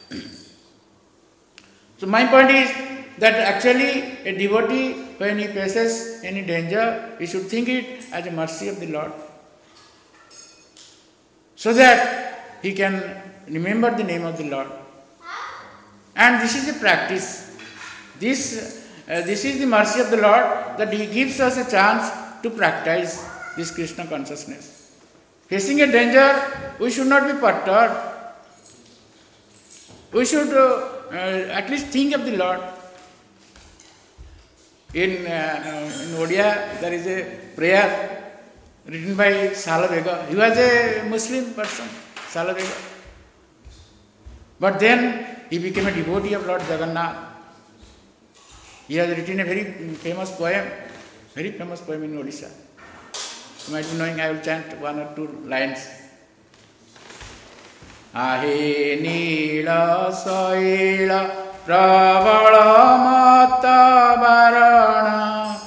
So my point is that actually a devotee, when he faces any danger, he should think it as a mercy of the Lord, so that he can remember the name of the Lord. And this is a practice. This is the mercy of the Lord, that He gives us a chance to practice this Krishna consciousness. Facing a danger, we should not be perturbed. We should at least think of the Lord. In Odia, there is a prayer written by Salavega. He was a Muslim person, Salavega. But then he became a devotee of Lord Jagannath. He has written a very famous poem in Odisha. You might be knowing, I will chant one or two lines. Ahe Nila Saila Pravala Mata Varana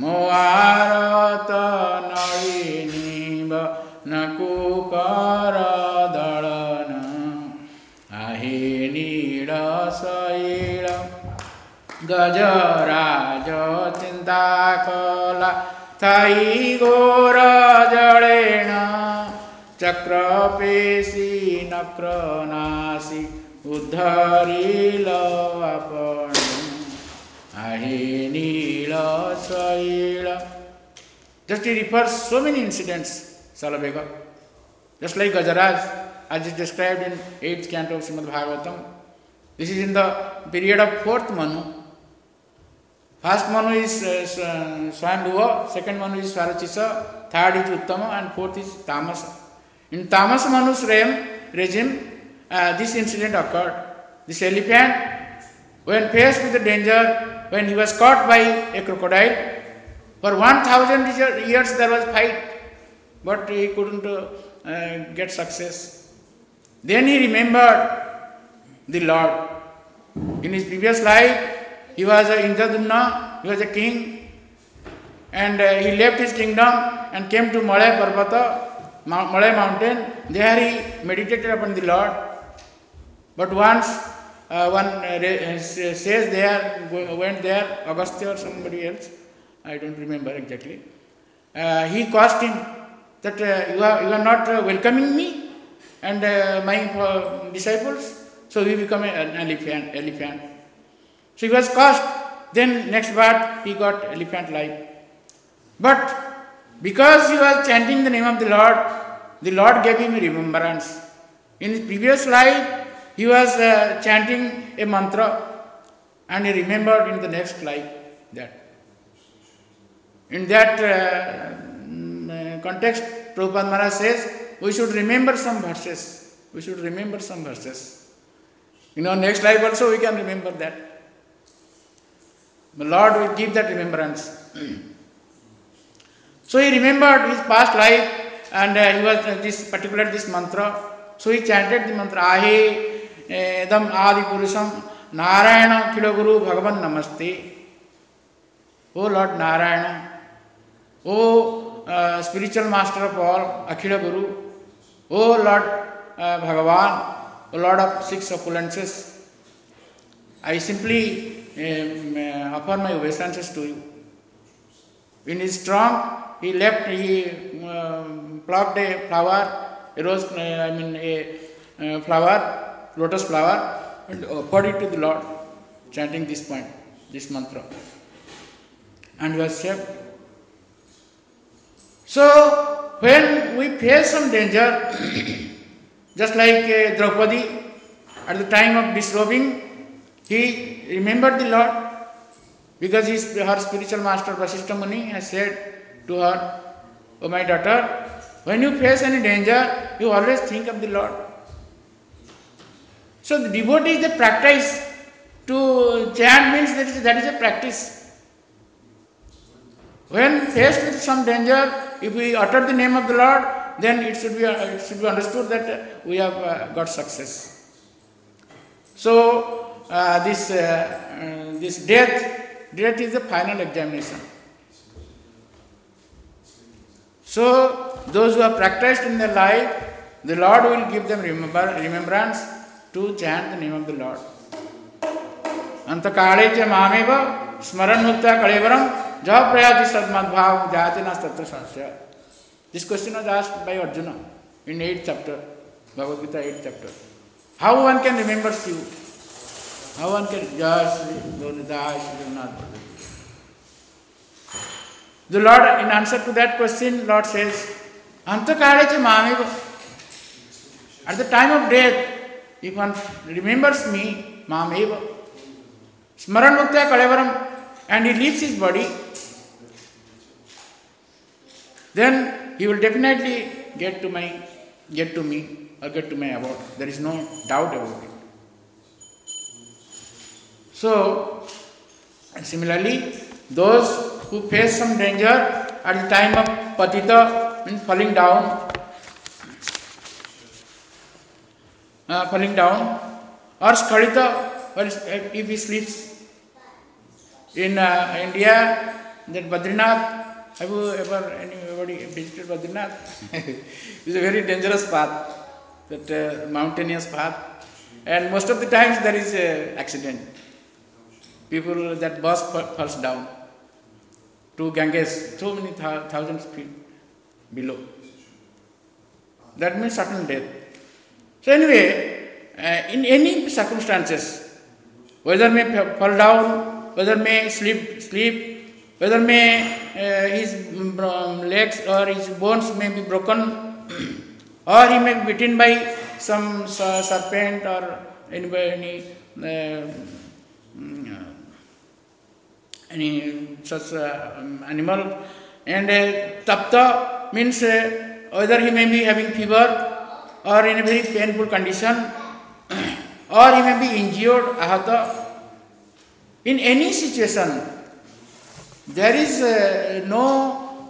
Moarata Naliniba Nakupara Dalana. Ahe Nila Saila Gajaraja Chintakala Thai Gora Jalena Chakrapesi Nakranasi Uddharila Apana. Ahe Nila Saila. Just he refers so many incidents, Salavega. Just like Gajaraj, as is described in 8th canto of Srimad Bhagavatam. This is in the period of 4th Manu. First Manu is Swayambhuva, second Manu is Swarachisa, third is Uttama, and fourth is Tamasa. In Tamasa Manu's regime, this incident occurred. This elephant, when faced with the danger, when he was caught by a crocodile, for 1000 years there was fight, but he couldn't get success. Then he remembered the Lord. In his previous life, he was Indradumna, he was a king, and he left his kingdom and came to Malay Parvata, Malay mountain. There he meditated upon the Lord. But once one says there, went there, Agastya or somebody else, I don't remember exactly. He caused him that you are not welcoming me and my disciples, so he became an elephant. So he was caused. Then next birth he got elephant life. But because he was chanting the name of the Lord gave him remembrance. In his previous life, he was chanting a mantra and he remembered in the next life that. In that context, Prabhupada Maharaj says, we should remember some verses. We should remember some verses. Next life also we can remember that. The Lord will give that remembrance. So he remembered his past life and he was this mantra. So he chanted the mantra, Ahe Edam Adi Purusham Narayana Khila Guru Bhagavan Namaste. O Lord Narayana, O spiritual master of all, Akhila Guru, O Lord Bhagavan, O Lord of six opulences, I simply offer my obeisances to you. In his trunk, he plucked a flower, a flower, lotus flower, and offered it to the Lord, chanting this point, this mantra. And he was saved. So, when we face some danger, just like Draupadi, at the time of disrobing, he remembered the Lord because her spiritual master Vasishtha Muni has said to her, "O my daughter, when you face any danger, you always think of the Lord." So the devotees, they practice to chant means that is a practice. When faced with some danger, if we utter the name of the Lord, then it should be understood that we have got success. So this death is the final examination. So those who have practiced in their life, the Lord will give them remembrance to chant the name of the Lord. Antakale cha mameva smaran mukta kalevaram Jaha prayati sadmadbhav jayate na tatra sansya. This question was asked by Arjuna in 8th chapter, Bhagavad Gita 8th chapter. How one can remember Shiva? How one can The Lord, in answer to that question, Lord says, Antakare cha mameva. At the time of death, if one remembers me, mameva, smaran mukta kalevaram, and he leaves his body, then he will definitely get to me or get to my abode. There is no doubt about it. So, similarly, those who face some danger at the time of patita, means falling down, or skhalita, if he sleeps. In India, that Badrinath, have you anybody visited Badrinath? It's a very dangerous path, that mountainous path, and most of the times there is an accident. People, that bus falls down to Ganges, so many thousands feet below. That means certain death. So anyway, in any circumstances, whether may fall down, whether may sleep, whether may his legs or his bones may be broken, or he may be bitten by some serpent or any such animal. And tapta means whether he may be having fever or in a very painful condition, or he may be injured, ahata. In any situation, there is no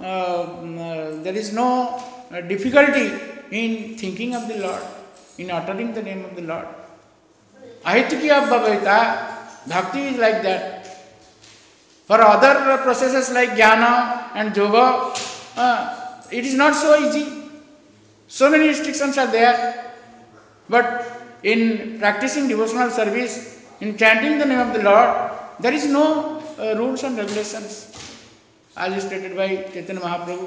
difficulty in thinking of the Lord, in uttering the name of the Lord. Ahitikya bhavaita, bhakti is like that. For other processes like jnana and yoga, it is not so easy. So many restrictions are there. But in practicing devotional service, in chanting the name of the Lord, there is no rules and regulations, as stated by Chaitanya Mahaprabhu.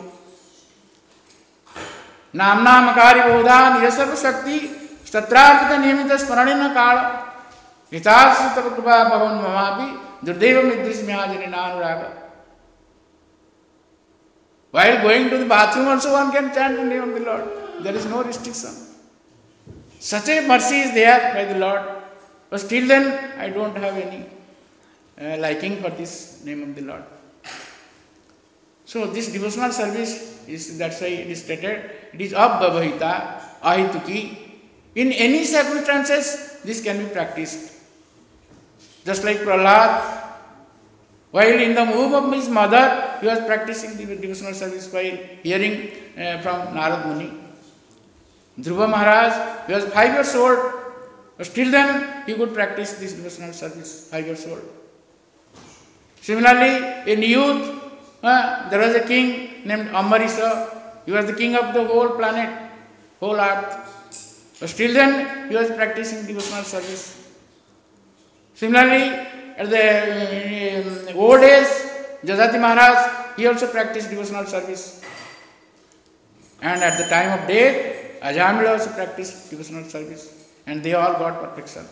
Namna makari bodhan yasarva shakti satrarpita niyamita smaranena kala hitasya tapakrupa bhavan mamapi durdeva midrismya janina. While going to the bathroom also one can chant the name of the Lord. There is no restriction. Such a mercy is there by the Lord. But still then I don't have any liking for this name of the Lord. So this devotional service is, that's why it is stated, it is abhavahita, ahituki. In any circumstances, this can be practiced. Just like Prahlad, while in the womb of his mother, he was practicing the devotional service while hearing from Narad Muni. Dhruva Maharaj, he was 5 years old, but still then he could practice this devotional service, 5 years old. Similarly, in youth, there was a king named Ambarisha. He was the king of the whole planet, whole earth. But still then he was practicing devotional service. Similarly, at the old age, Jajati Maharaj, he also practiced devotional service. And at the time of death, Ajamila also practiced devotional service. And they all got perfection.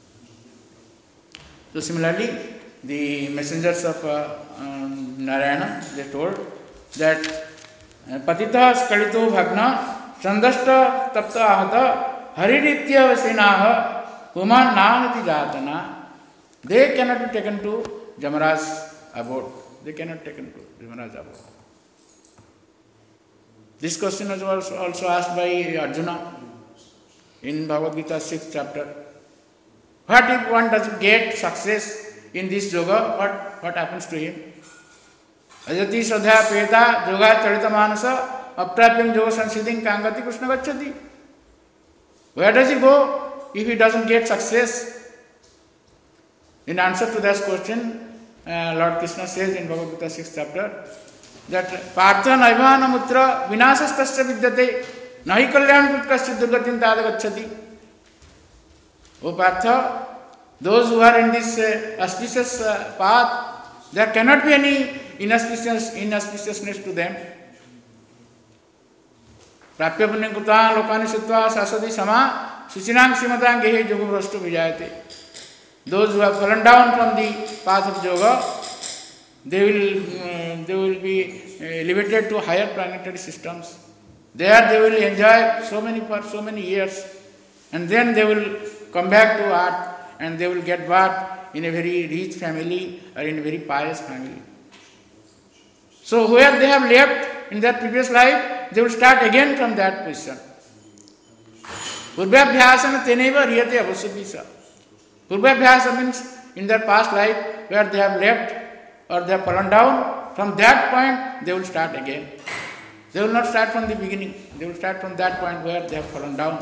So similarly, the messengers of Narayana, they told that Patitha skalito bhagna sandashta tapta ahata hariritya vasinaha human nanati jatana. They cannot be taken to Jamaraj's abode. They cannot be taken to Jamaraj's abode. This question was also asked by Arjuna in Bhagavad Gita 6th chapter. What if one doesn't get success in this yoga? What happens to him? Ajati Shraddha Peta Yoga Charita Manasa Aptrapyam Yoga Sansiddhim Kangati Krishna Gacchati. Where does he go if he doesn't get success? In answer to that question, Lord Krishna says in Bhagavad Gita 6th chapter that Partha Naivana Mutra Vinasastasya Vidyate Nahi Kalyan Kutkasya Durgatin Tada Gacchati. O Partha, those who are in this auspicious path, there cannot be any inauspiciousness to them. Prapya punyam kutang lokani sutva saswati sama suchinang simatang gehe yoga vrastu vijayate. Those who have fallen down from the path of yoga, they will be elevated to higher planetary systems. There they will enjoy for so many years, and then they will come back to earth and they will get birth in a very rich family or in a very pious family. So where they have left in their previous life, they will start again from that position. Purvabhyasana teneva riyate avasuddhisa. Purvabhyasa means in their past life where they have left or they have fallen down, from that point they will start again. They will not start from the beginning. They will start from that point where they have fallen down.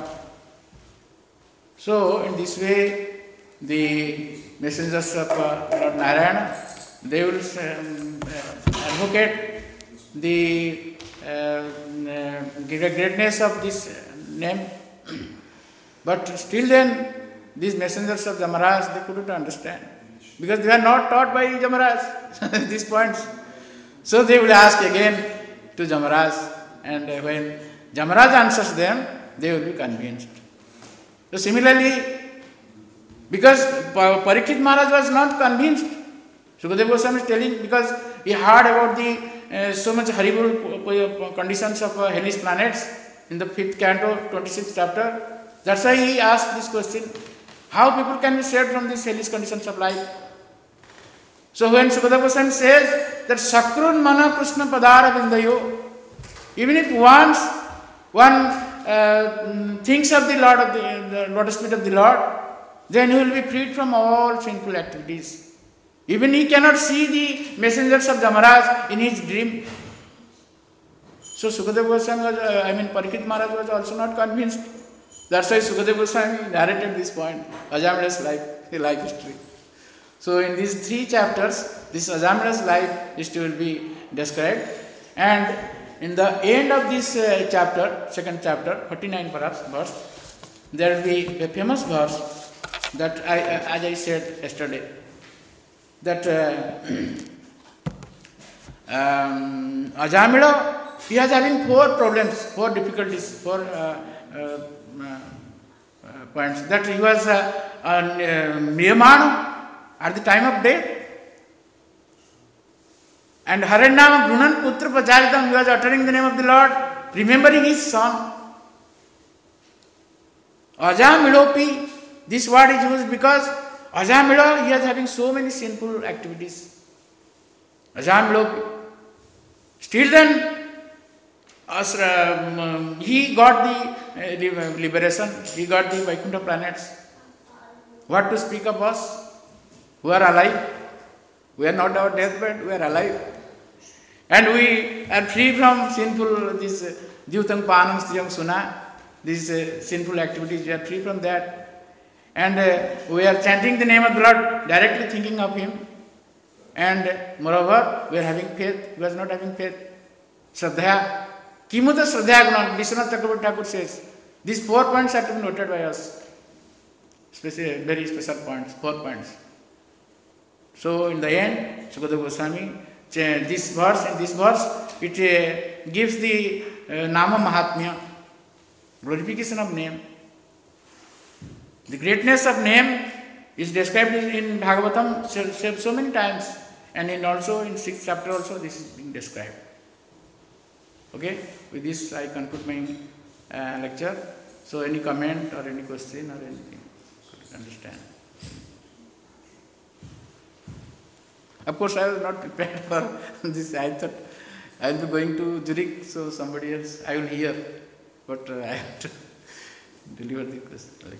So in this way, the messengers of Lord Narayana, they will advocate the greatness of this name. But still then, these messengers of Jamaraj, they couldn't understand. Because they are not taught by Jamaraj, these points. So they will ask again to Jamaraj. And when Jamaraj answers them, they will be convinced. So similarly, because Parikshit Maharaj was not convinced, Sukadeva Goswami is telling, because he heard about the so much horrible conditions of hellish planets in the 5th canto, 26th chapter. That's why he asked this question, how people can be saved from these hellish conditions of life? So when Sukadeva Goswami says that Sakrun Mana Krishna Padara Vindayo, even if once one thinks of the Lord, of the lotus feet of the Lord, then he will be freed from all sinful activities. Even he cannot see the messengers of Jamaraj in his dream. So Sukadeva Goswami was, Parikshit Maharaj was also not convinced. That's why Sukadeva Goswami narrated this point, Ajamila's life history. So in these 3 chapters, this Ajamila's life history will be described. And in the end of this chapter, 2nd chapter, 49 perhaps verse, there will be a famous verse that as I said yesterday, that Ajamila, he was having 4 problems, 4 difficulties, 4 points. That he was Niyamanu at the time of death, and Haranyama Grunan Putra Pacharitam, he was uttering the name of the Lord, remembering his son. Ajamilopi, this word is used because Ajamilo, he is having so many sinful activities. Ajamilopi. Still then, he got the liberation, he got the Vaikuntha planets. What to speak of us who are alive? We are not our deathbed, we are alive. And we are free from sinful, this Dyutang Panam Striyam Suna, these sinful activities, we are free from that. And we are chanting the name of the Lord, directly thinking of Him. And moreover, we are having faith, we are not having faith. Shraddha. Kimuta Shraddha Gunan, Vishwanath Chakravarti Thakur says, these 4 points have to be noted by us. Very special points, 4 points. So in the end, Sukadeva Goswami, in this verse, it gives the Nama Mahatmya, glorification of name. The greatness of name is described in Bhagavatam so many times, and also in 6th chapter also this is being described. Okay, with this I conclude my lecture. So any comment or any question or anything, could understand. Of course, I was not prepared for this. I thought I will be going to Zurich, so somebody else I will hear, but I have to deliver the lecture.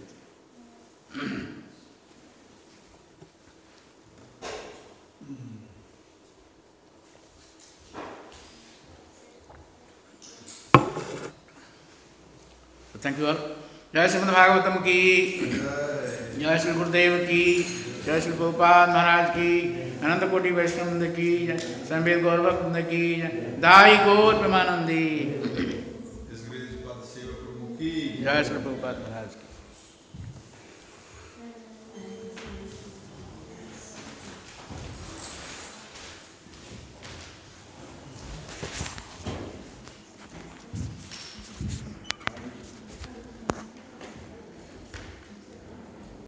So thank you all. Jai Srimad Bhagavatam ki, Jai Shri Gurudev ki, Jai Shri Prabhupada Maharaj ki, Ananta Koti Vaishnava ki, Samved Gaurabhakta ki, Dai Gaur Premanandi. Jai Shri Prabhupada Maharaj ki.